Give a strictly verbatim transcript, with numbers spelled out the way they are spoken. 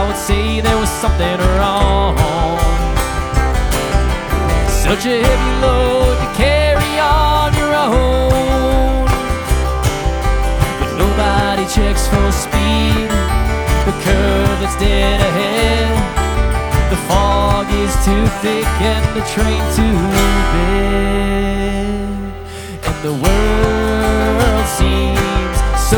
would say there was something wrong. Such a heavy load to carry on your own. But nobody checks for speed, the curve that's dead ahead. The fog is too thick and the train too big, and the world seems